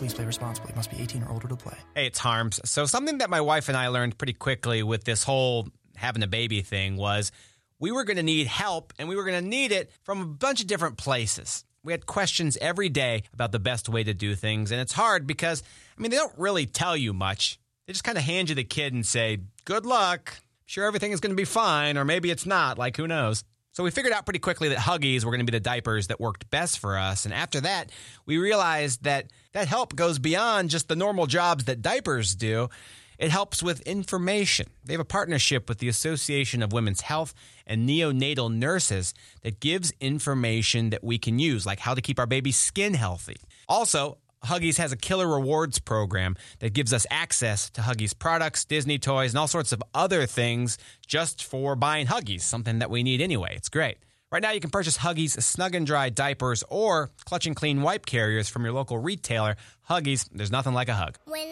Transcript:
Please play responsibly. Must be 18 or older to play. Hey, it's Harms. So something that my wife and I learned pretty quickly with this whole having a baby thing was we were going to need help, and we were going to need it from a bunch of different places. We had questions every day about the best way to do things, and it's hard because, they don't really tell you much. They just kind of hand you the kid and say, good luck. Sure, everything is going to be fine, or maybe it's not. Like, who knows? So we figured out pretty quickly that Huggies were going to be the diapers that worked best for us. And after that, we realized that help goes beyond just the normal jobs that diapers do. It helps with information. They have a partnership with the Association of Women's Health and Neonatal Nurses that gives information that we can use, like how to keep our baby's skin healthy. Also, Huggies has a killer rewards program that gives us access to Huggies products, Disney toys, and all sorts of other things just for buying Huggies, something that we need anyway. It's great. Right now, you can purchase Huggies Snug and Dry diapers or Clutch and Clean wipe carriers from your local retailer. Huggies, there's nothing like a hug. When